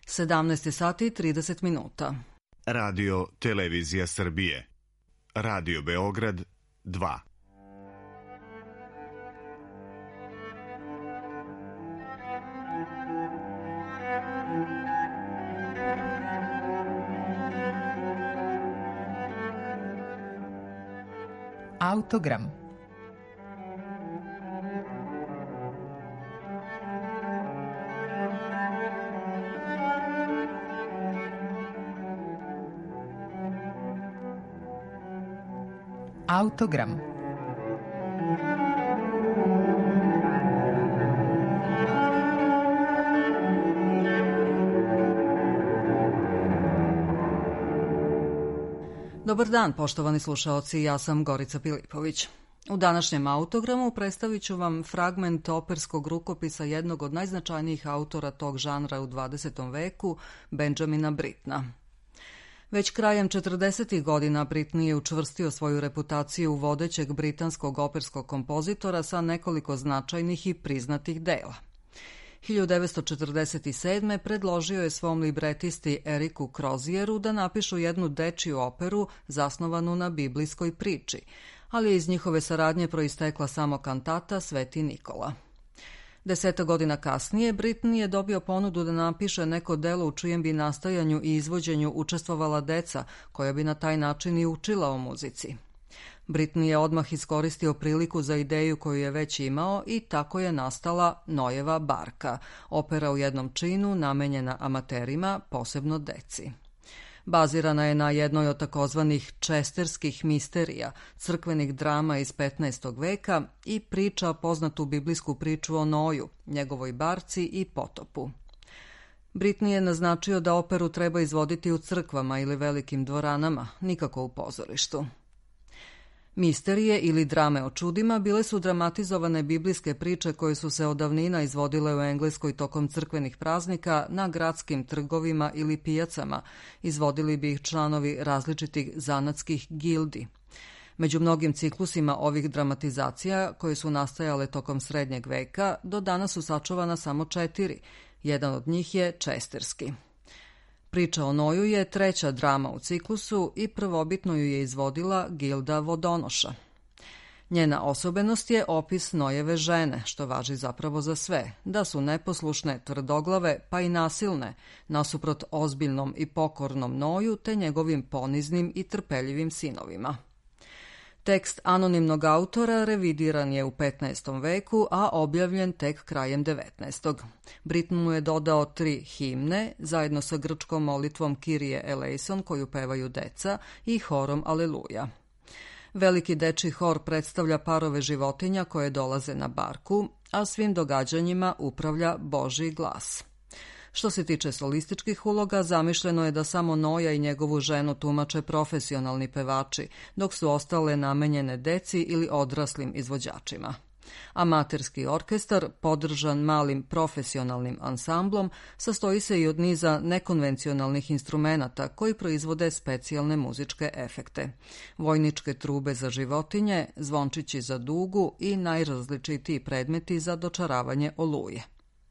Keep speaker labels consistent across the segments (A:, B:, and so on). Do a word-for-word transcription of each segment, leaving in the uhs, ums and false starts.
A: sedamnaest sati i trideset minuta.
B: Radio Televizija Srbije. Radio Beograd dva.
C: Autogram. Autogram.
A: Dobar dan, poštovani slušaoci, ja sam Gorica Pilipović. U današnjem autogramu predstavit ću vam fragment operskog rukopisa jednog od najznačajnijih autora tog žanra u dvadesetom veku, Benjamina Brittena. Već krajem četrdesetih godina Britten je učvrstio svoju reputaciju vodećeg britanskog operskog kompozitora sa nekoliko značajnih i priznatih dela. hiljadu devetsto četrdeset sedme. predložio je svom libretisti Eriku Crozieru da napišu jednu dečiju operu zasnovanu na biblijskoj priči, ali je iz njihove saradnje proistekla samo kantata Sveti Nikola. Deseta godina kasnije Britten je dobio ponudu da napiše neko delo u čijem bi nastajanju i izvođenju učestvovala deca, koja bi na taj način i učila o muzici. Britten je odmah iskoristio priliku za ideju koju je već imao i tako je nastala Noeva barka, opera u jednom činu namenjena amaterima, posebno deci. Bazirana je na jednoj od takozvanih česterskih misterija, crkvenih drama iz petnaestog veka i priča poznatu biblijsku priču o Noju, njegovoj barci i potopu. Britten je naznačio da operu treba izvoditi u crkvama ili velikim dvoranama, nikako u pozorištu. Misterije ili drame o čudima bile su dramatizovane biblijske priče koje su se od davnina izvodile u Engleskoj tokom crkvenih praznika na gradskim trgovima ili pijacama. Izvodili bi ih članovi različitih zanatskih gildi. Među mnogim ciklusima ovih dramatizacija, koje su nastajale tokom srednjeg veka, do danas su sačuvana samo četiri. Jedan od njih je česterski. Priča o Noju je treća drama u ciklusu i prvobitno ju je izvodila gilda vodonoša. Njena osobenost je opis Nojeve žene, što važi zapravo za sve, da su neposlušne, tvrdoglave pa i nasilne, nasuprot ozbiljnom i pokornom Noju te njegovim poniznim i trpeljivim sinovima. Tekst anonimnog autora revidiran je u petnaestom veku, a objavljen tek krajem devetnaestog. Britten mu je dodao tri himne, zajedno sa grčkom molitvom Kyrie eleison koju pevaju deca i horom Aleluja. Veliki dečiji hor predstavlja parove životinja koje dolaze na barku, a svim događanjima upravlja Božji glas. Što se tiče solističkih uloga, zamišljeno je da samo Noja i njegovu ženu tumače profesionalni pevači, dok su ostale namenjene deci ili odraslim izvođačima. Amaterski orkestar, podržan malim profesionalnim ansamblom, sastoji se i od niza nekonvencionalnih instrumenata koji proizvode specijalne muzičke efekte. Vojničke trube za životinje, zvončići za dugu i najrazličitiji predmeti za dočaravanje oluje.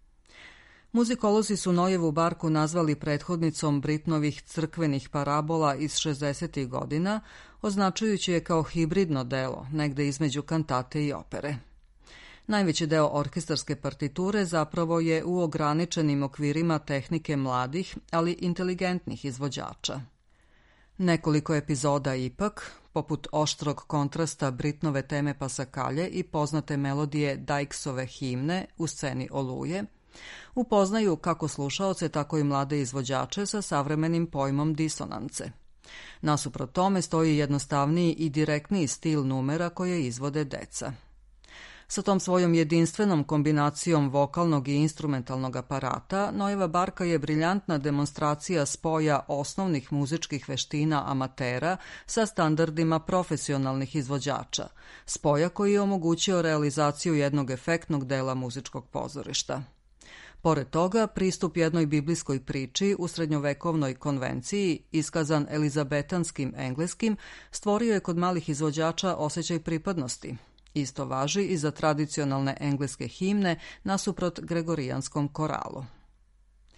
A: Muzikolozi su Nojevu barku nazvali prethodnicom Brittenovih crkvenih parabola iz šezdesetih godina, označujući je kao hibridno delo, negde između kantate i opere. Najveći deo orkestarske partiture zapravo je u ograničenim okvirima tehnike mladih, ali inteligentnih izvođača. Nekoliko epizoda ipak, poput oštrog kontrasta Brittenove teme Pasakalje i poznate melodije Dykesove himne u sceni Oluje, upoznaju kako slušaoce, tako i mlade izvođače sa savremenim pojmom disonance. Nasuprot tome stoji jednostavniji i direktniji stil numera koje izvode deca. Sa tom svojom jedinstvenom kombinacijom vokalnog i instrumentalnog aparata, Nojeva barka je briljantna demonstracija spoja osnovnih muzičkih veština amatera sa standardima profesionalnih izvođača, spoja koji je omogućio realizaciju jednog efektnog dela muzičkog pozorišta. Pored toga, pristup jednoj biblijskoj priči u srednjovekovnoj konvenciji, iskazan elizabetanskim engleskim, stvorio je kod malih izvođača osjećaj pripadnosti. Isto važi i za tradicionalne engleske himne nasuprot gregorijanskom koralu.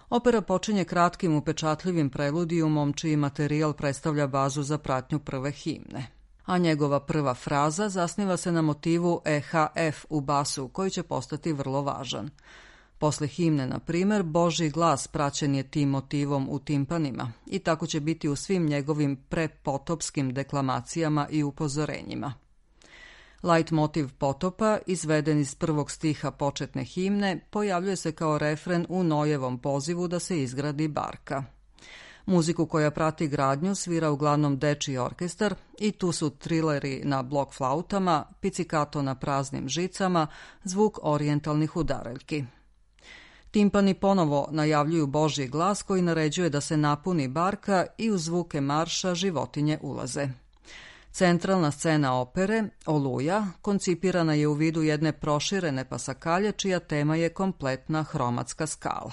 A: Opera počinje kratkim upečatljivim preludijumom čiji materijal predstavlja bazu za pratnju prve himne, a njegova prva fraza zasniva se na motivu E H F u basu koji će postati vrlo važan. Posle himne, na primer, Božji glas praćen je tim motivom u timpanima i tako će biti u svim njegovim prepotopskim deklamacijama i upozorenjima. Light motiv potopa, izveden iz prvog stiha početne himne, pojavljuje se kao refren u Nojevom pozivu da se izgradi barka. Muziku koja prati gradnju svira uglavnom dečiji orkestar i tu su trileri na blok flautama, pizzicato na praznim žicama, zvuk orijentalnih udaraljki. Timpani ponovo najavljuju Božji glas koji naređuje da se napuni barka i u zvuke marša životinje ulaze. Centralna scena opere, Oluja, koncipirana je u vidu jedne proširene pasakalje čija tema je kompletna hromatska skala.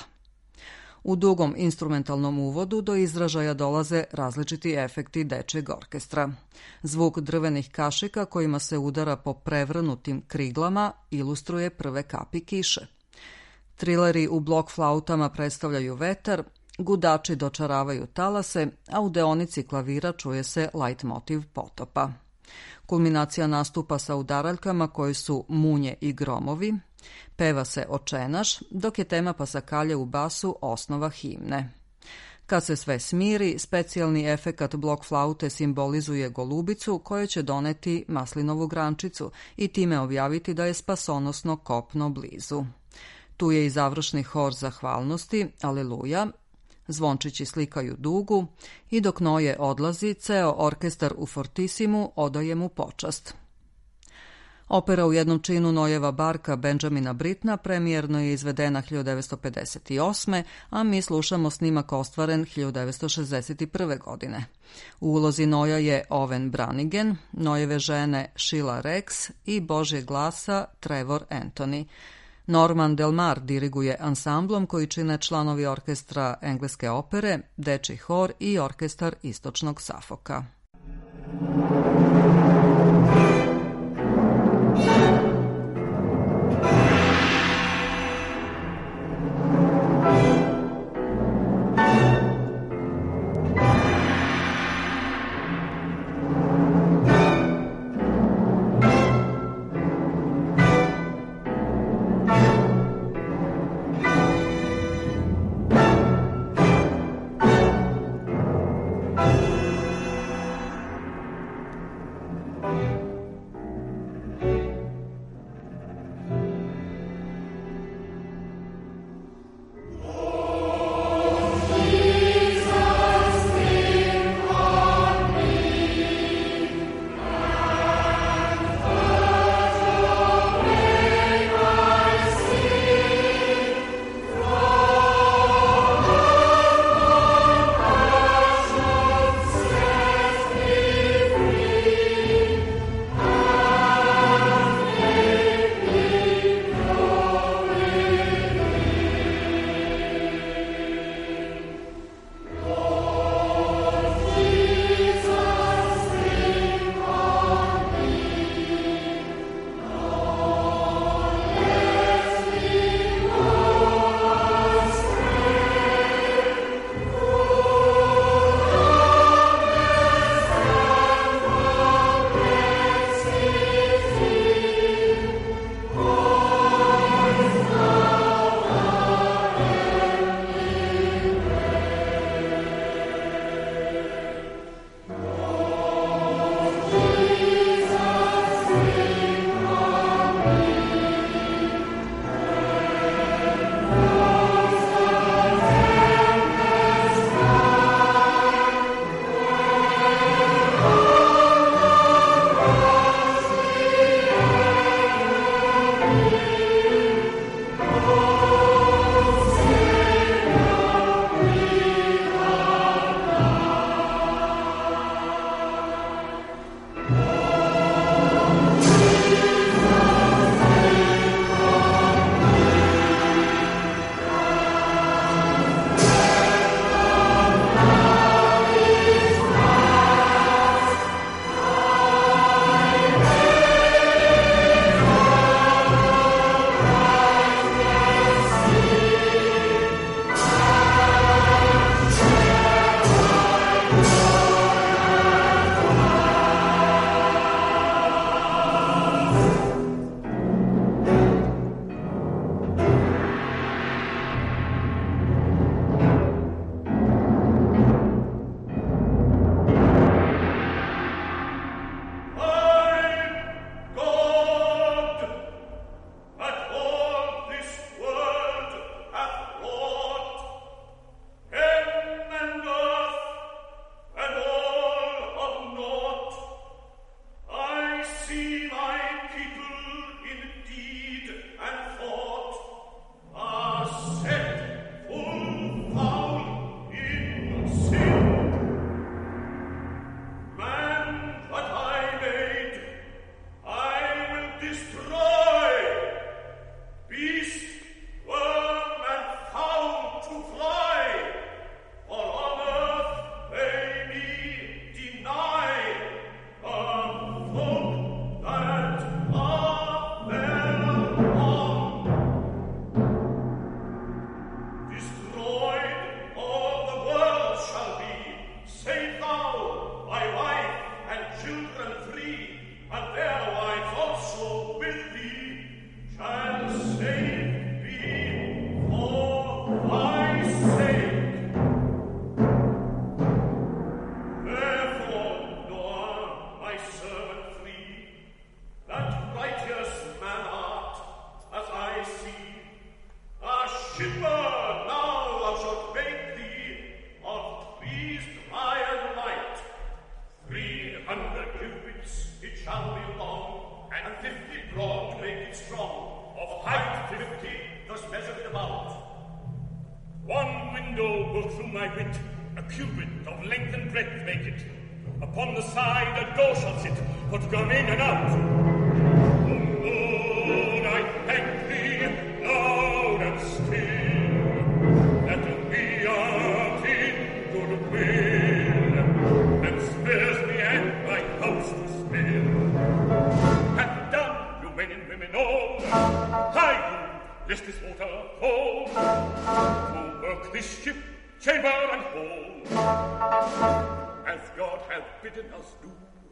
A: U dugom instrumentalnom uvodu do izražaja dolaze različiti efekti dečjeg orkestra. Zvuk drvenih kašika kojima se udara po prevrnutim kriglama ilustruje prve kapi kiše. Trileri u blok flautama predstavljaju vetar, gudači dočaravaju talase, a u deonici klavira čuje se light motiv potopa. Kulminacija nastupa sa udaraljkama koji su munje i gromovi, peva se očenaš, dok je tema pasakalje u basu osnova himne. Kad se sve smiri, specijalni efekat blok flaute simbolizuje golubicu koja će doneti maslinovu grančicu i time objaviti da je spasonosno kopno blizu. Tu je i završni hor zahvalnosti, Aleluja, zvončići slikaju dugu i dok Noje odlazi, ceo orkestar u fortisimu odaje mu počast. Opera u jednom činu Nojeva barka Benjamina Brittena premijerno je izvedena hiljadu devetsto pedeset osme. a mi slušamo snimak ostvaren hiljadu devetsto šezdeset prve. godine. U ulozi Noja je Owen Brannigan, Nojeve žene Sheila Rex i Božjeg glasa Trevor Anthony. Norman Del Mar diriguje ansamblom koji čine članovi orkestra engleske opere, dečji hor i orkestar istočnog Safoka.
C: All through my wit, a cubit of length and breadth make it. Upon the side a door shall sit, for to come in and out. Oh, Lord, I thank thee, loud and still, that we art in good will, and spares me and my house to spill. Hath done, you men and women all, hide you, lest this water fall, to work this ship, chamber and hall, as God hath bidden us do.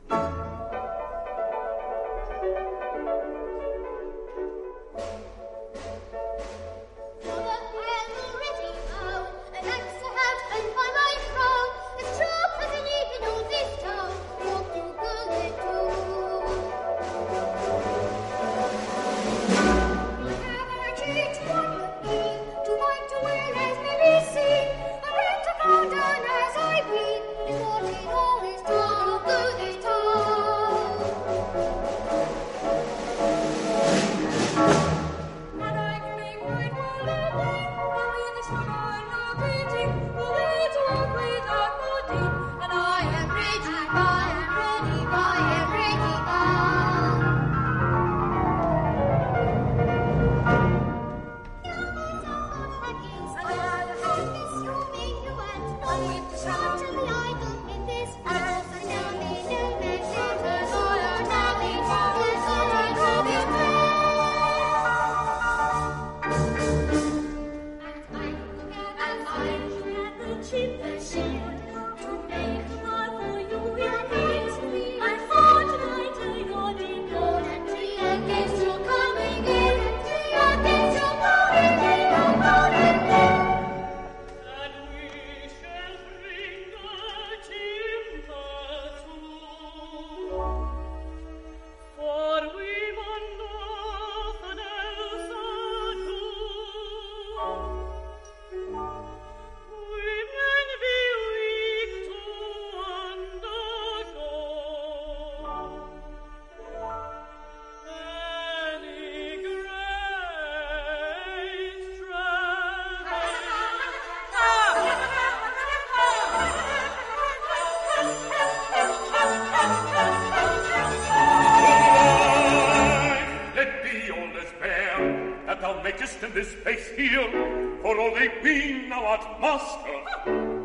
C: In this place here, for all they be thou art master,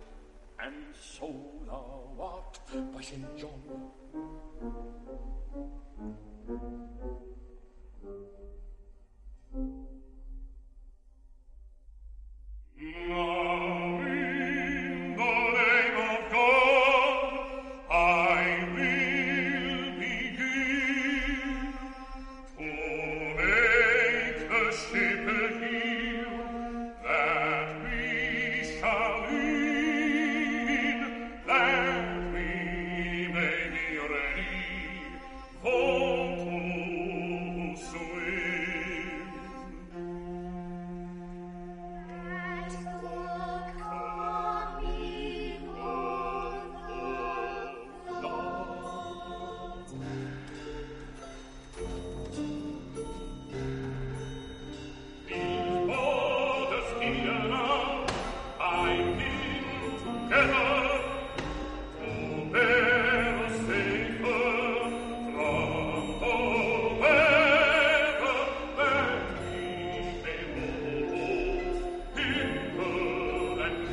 C: and so thou art by Saint John. Now in the name of God, I will begin to make the ship here that we shall in, that we may be ready for to swim. At the coming of the Lord. These borders here now, I'm in together to bear us safer from the weather that we may move hither and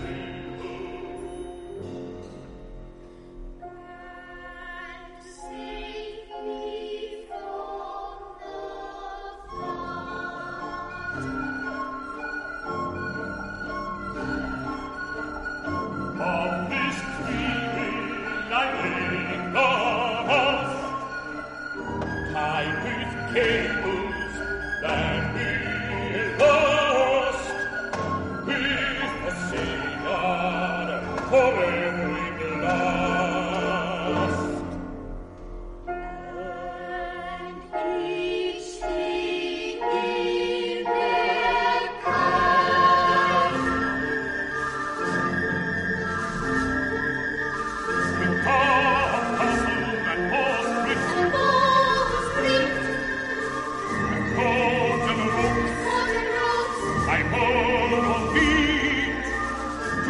C: thither. And safely from the flood. Of this tree I make the mast, tied with cables that we lost, with a sailor for every blast. And each thing in their kind, with top, tassel, and bowsprit,
D: And bowsprit,
C: cords and ropes,
D: cord and ropes,
C: I borrow feet,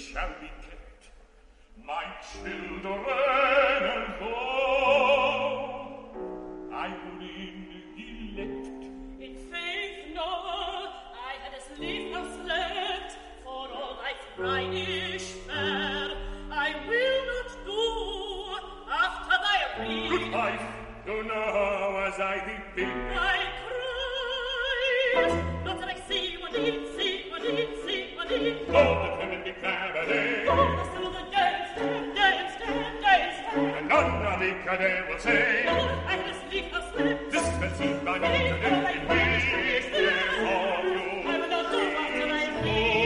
C: shall be kept, my children and all. I will in elect.
E: In faith, no, I had as lief not slept, for all thy Rhenish fare, I will not do after thy appeal.
C: Good wife, do now as I thee bid.
E: I cried, not that I see what it, see what it, see what it.
C: Oh, the heaven be clamoring.
E: Oh, the still the dance, dance, dance, dance, dance.
C: And none of the cadre will say,
E: No, I had as lief not slept.
C: this will seem by me to do in peace, dear for you.
E: I will not do after thy appeal.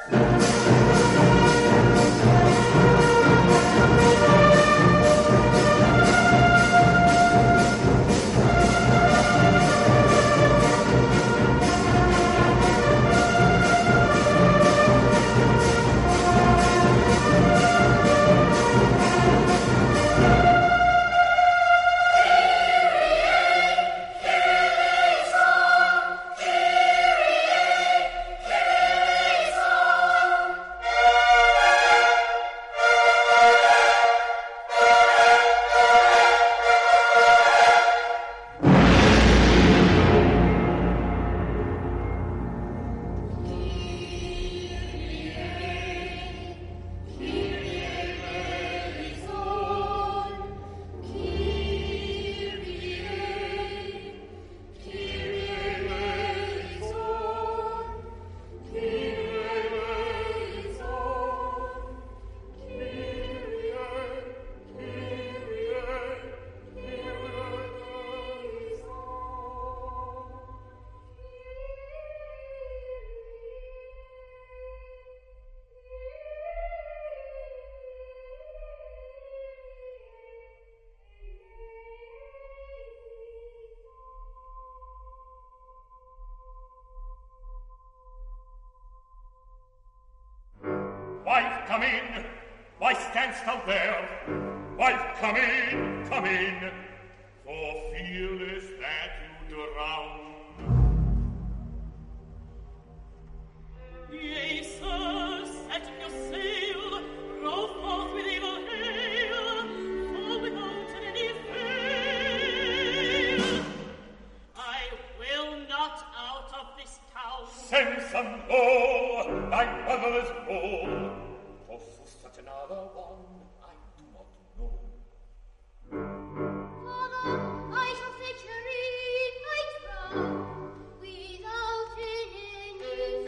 C: Wife, come in. Why standst thou there? Wife, come in, come in. For fearless that you drown.
E: Yea, sir, set your sail, row forth with evil hail, for without any fail. I will not out of this town.
C: Sense and all, thy mother's role. For such another one, I do not know.
D: Father, I shall fetch her in, I trow, without any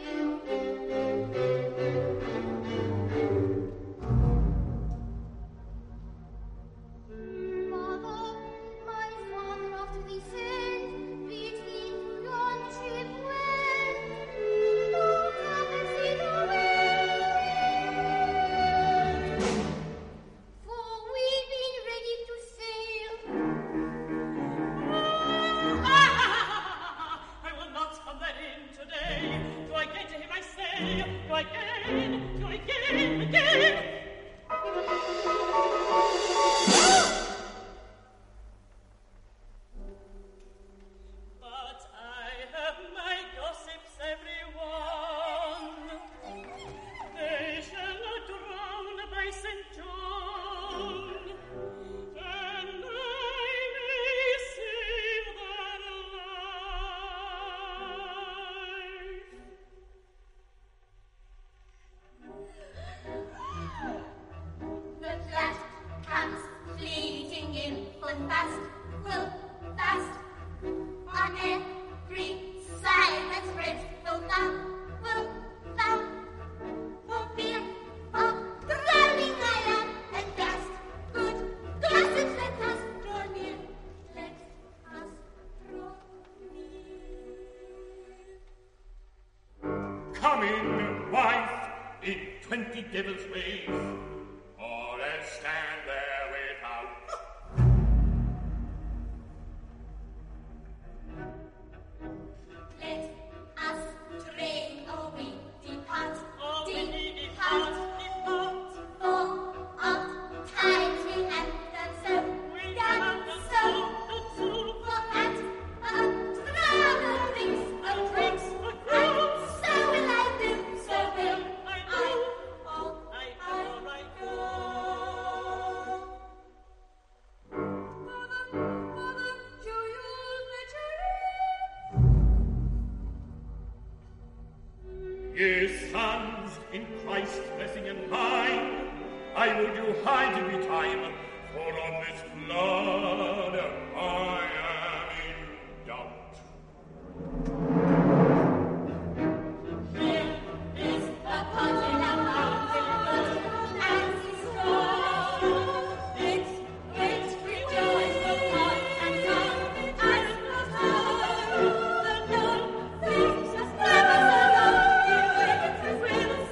D: fear. Father, my father after thee sent, bid him to yon ship wend. Oh, come and see the wind. For we've been ready to sail.
E: I will not come therein today. Do I gain to him, I say? Do I gain? Do I gain? Again? But I have my gossips, every one. They shall not drown by Saint John, and I may save their life.
D: The flash comes fleeting in, full fast, full fast. On every side that spreads, full down, full down. For fear of drowning I am at last. Good gossips, let us draw near. Let us draw near.
C: Come in, wife, in twenty devil's ways, or else stand there without.
D: Let us train, or we depart,
E: Oh, we
D: depart.
E: depart, depart.
D: For oft times we have done so,
E: We
D: done
E: have
D: so.
E: so, done so.
D: For that another thinks
E: And
D: of
E: drinks
D: tricks,
E: a
D: and
E: crown.
D: so will I do, so will
E: I
D: I.
E: do.
D: Oh,
E: I go, I go.
D: Father, Father, show your
C: Ye sons, in Christ blessing and mine, I would you hide me time, for on this blood I am in doubt.
D: Here is the poison of mountain good, and is strong. Its wings rejoice for God and God, and not harm. The Lord thinks us clever, so long, he waits with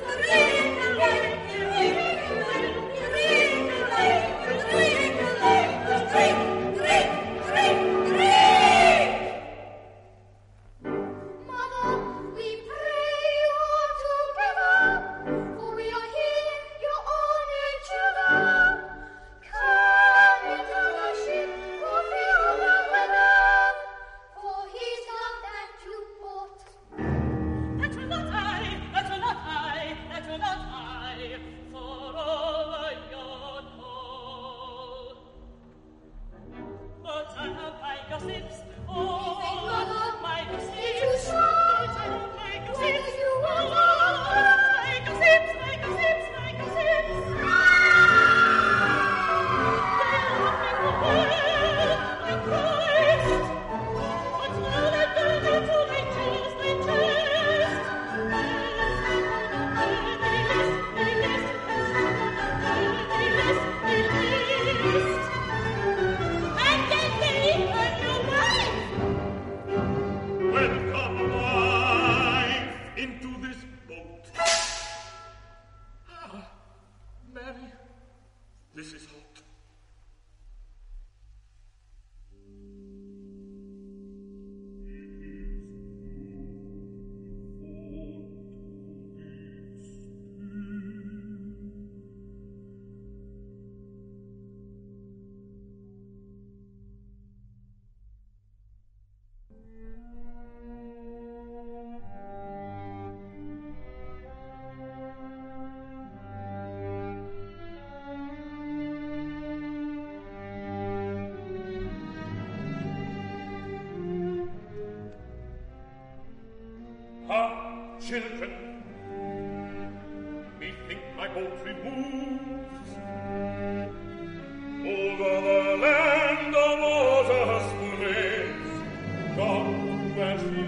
C: children, methink my boat removes over the land of water springs, gone where she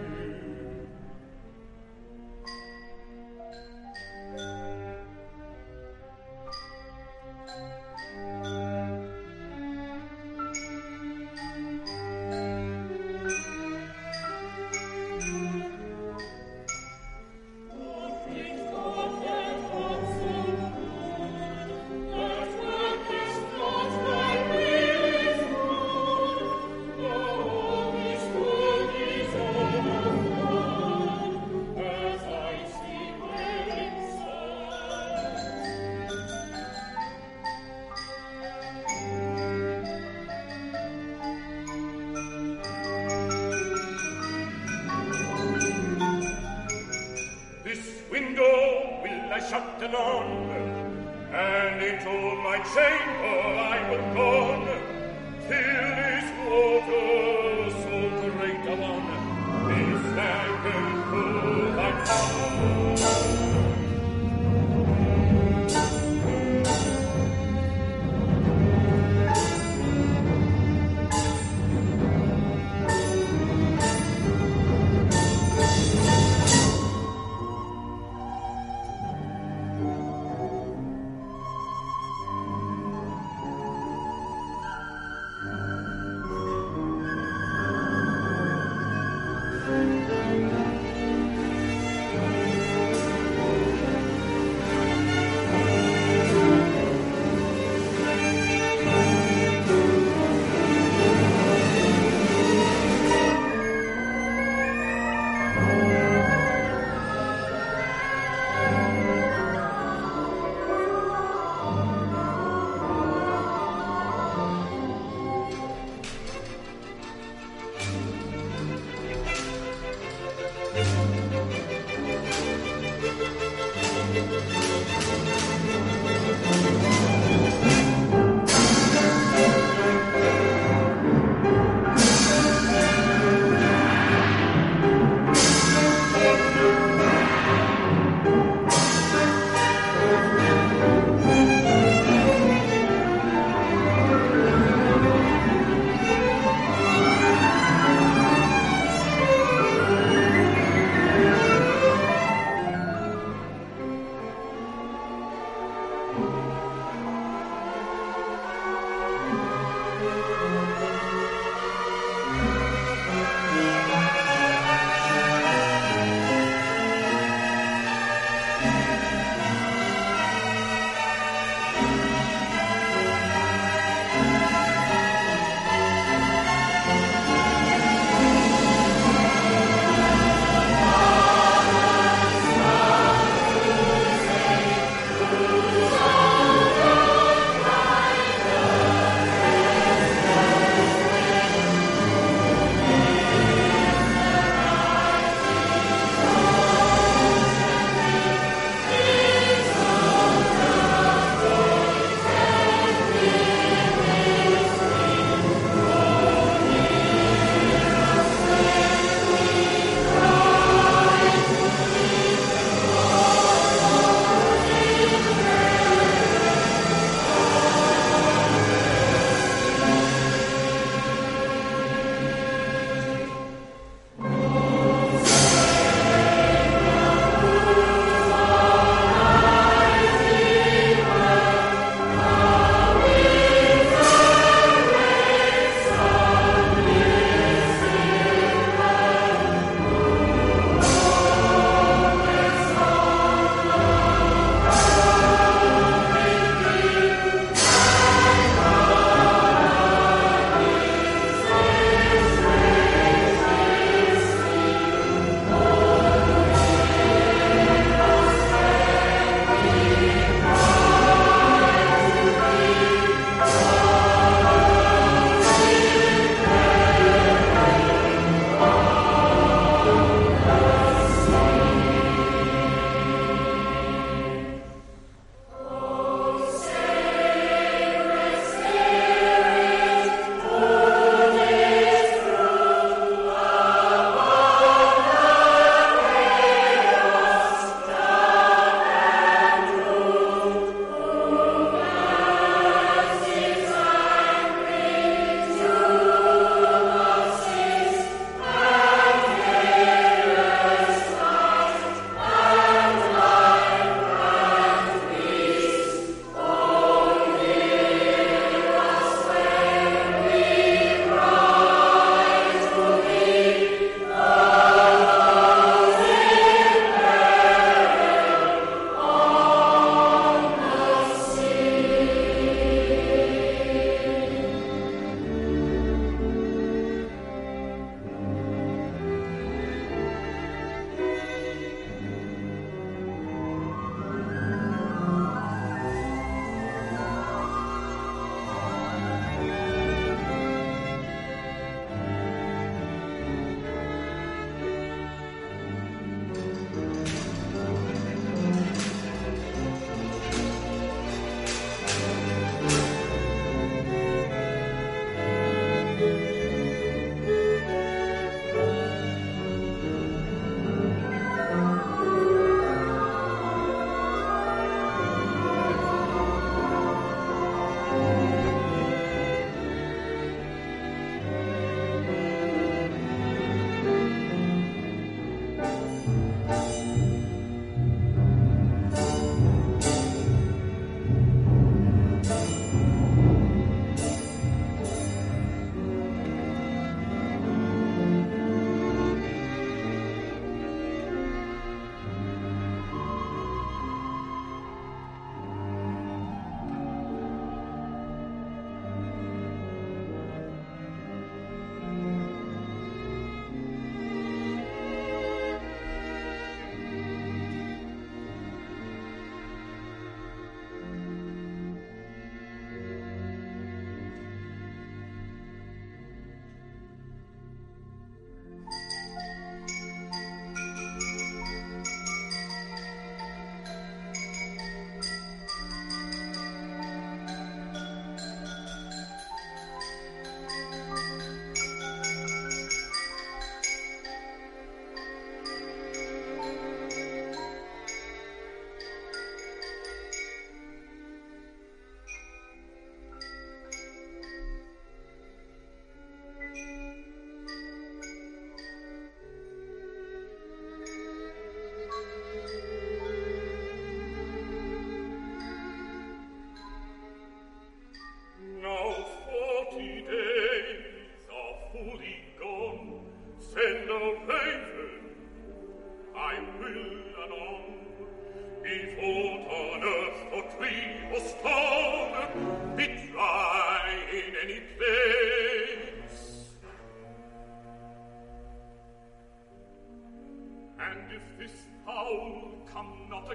C: shut anon, and into my chamber I will go, till this water so great a one is standing through thy tongue.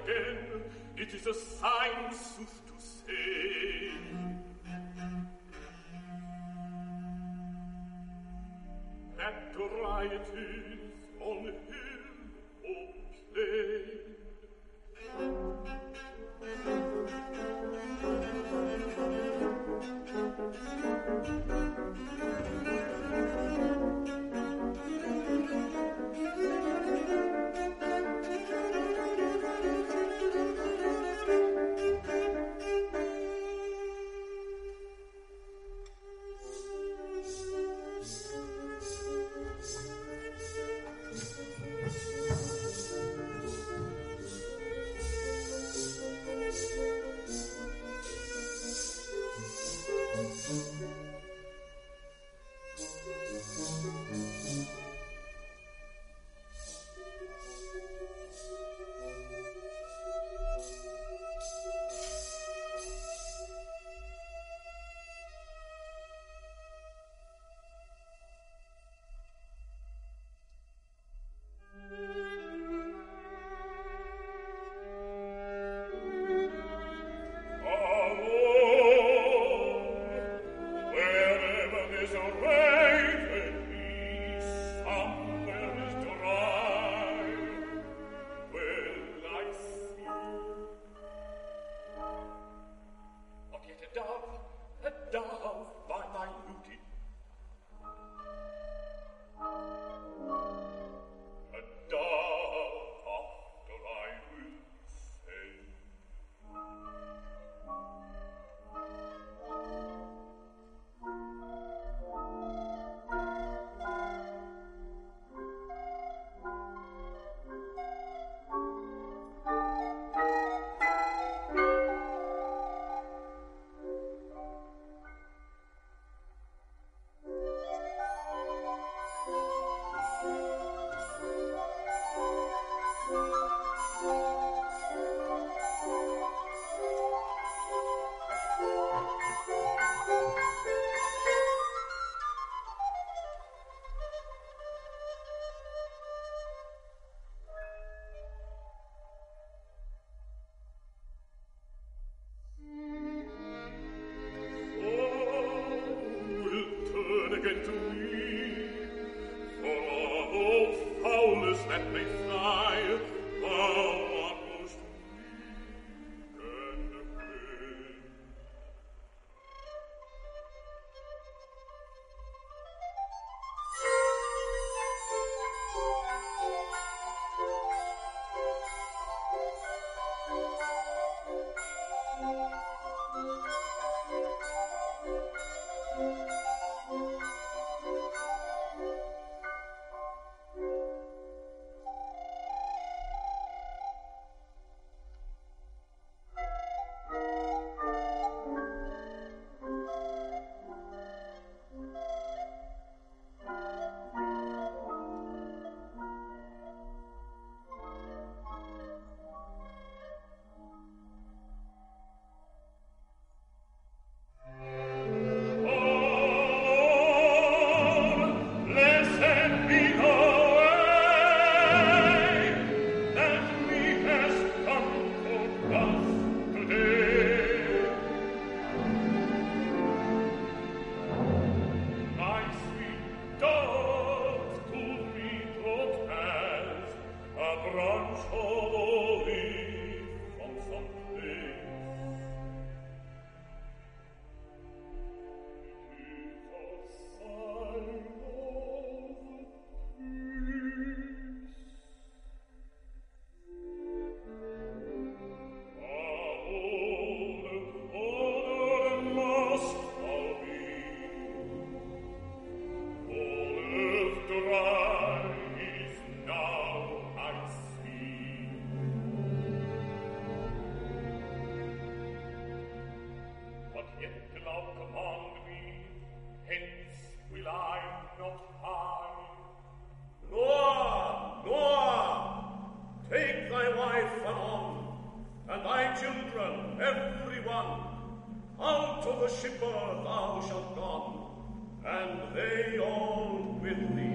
C: again. It is a sign, sooth to say. That riot is on hill or plain.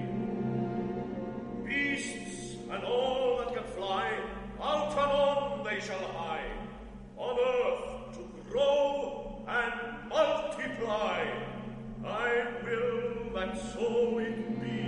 C: And all that can fly, out and on they they shall hide, on earth to grow and multiply. I will that so it be.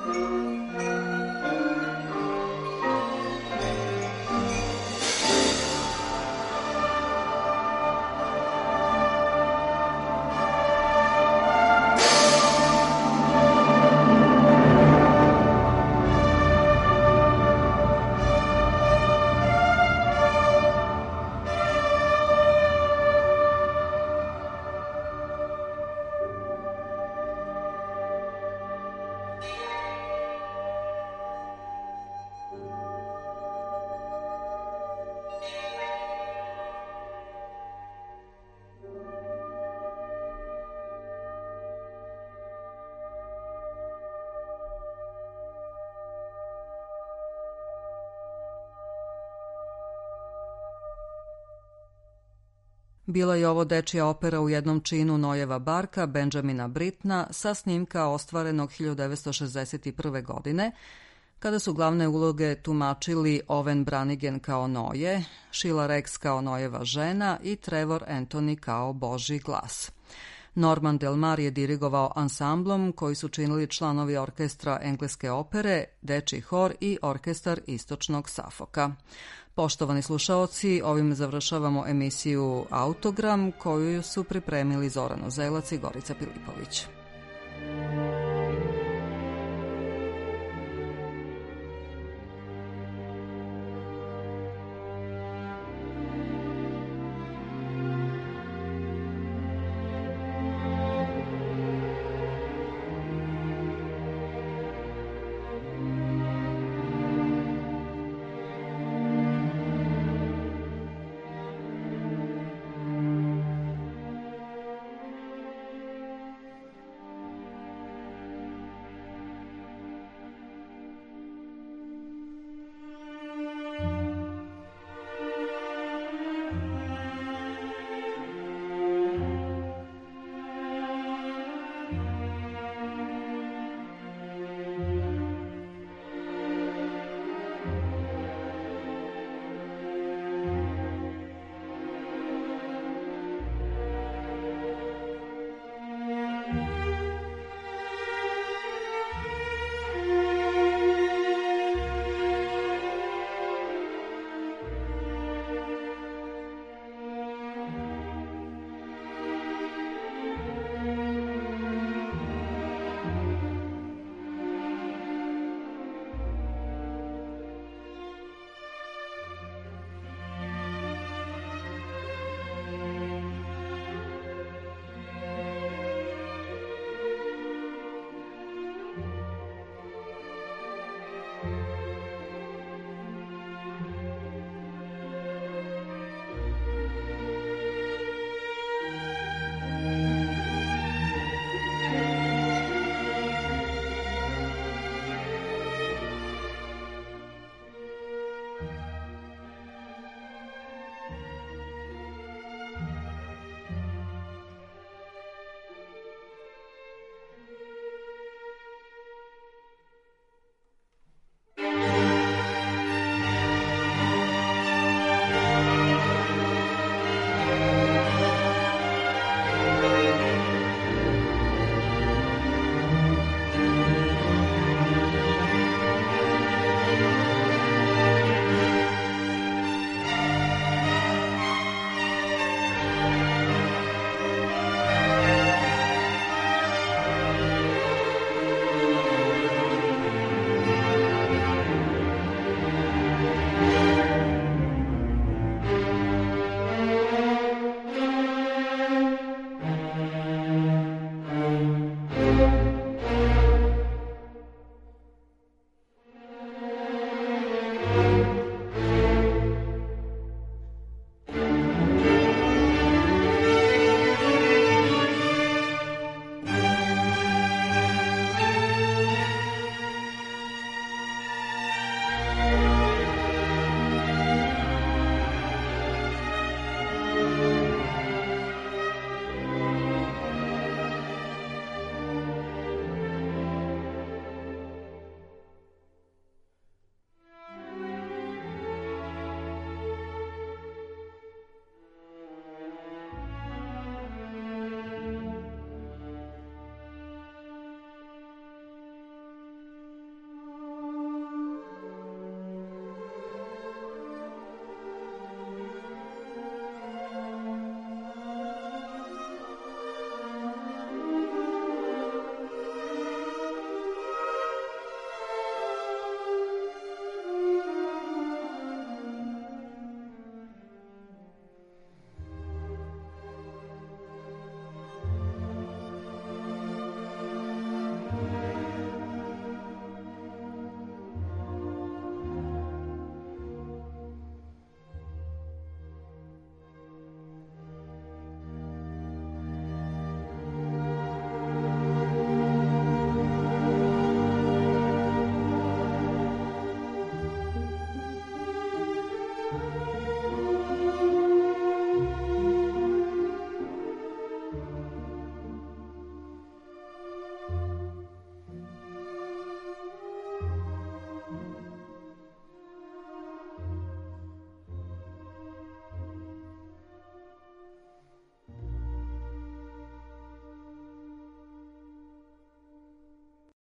A: Bila je ovo dečija opera u jednom činu Nojeva Barka, Benjamina Brittna, sa snimka ostvarenog hiljadu devetsto šezdeset prve. godine, kada su glavne uloge tumačili Owen Brannigan kao Noje, Sheila Rex kao Nojeva žena i Trevor Anthony kao Božji glas. Norman Del Mar je dirigovao ansamblom koji su činili članovi orkestra engleske opere, dečiji hor i orkestar istočnog Safoka. Poštovani slušaoci, ovim završavamo emisiju Autogram koju su pripremili Zoran Uzelac i Gorica Pilipović.